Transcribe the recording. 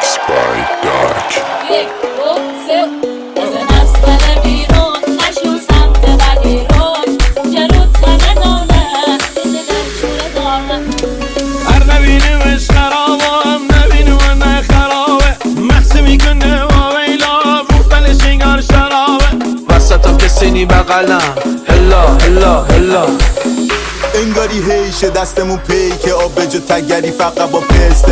Mixed by Dark. یک دو سه بزن از تله بیرون نشون سمت بگیرون جلو تله دانه بزدن شوره دانه هر نبینیمش خرابم نبینیم و نه خرابه محصه میکنه و ویلا بوفل شنگار شرابه وسطم کسینی بقلم هلا هلا هلا انگاری هیشه دستمون پیکه آب به جا تگری فقط با پسته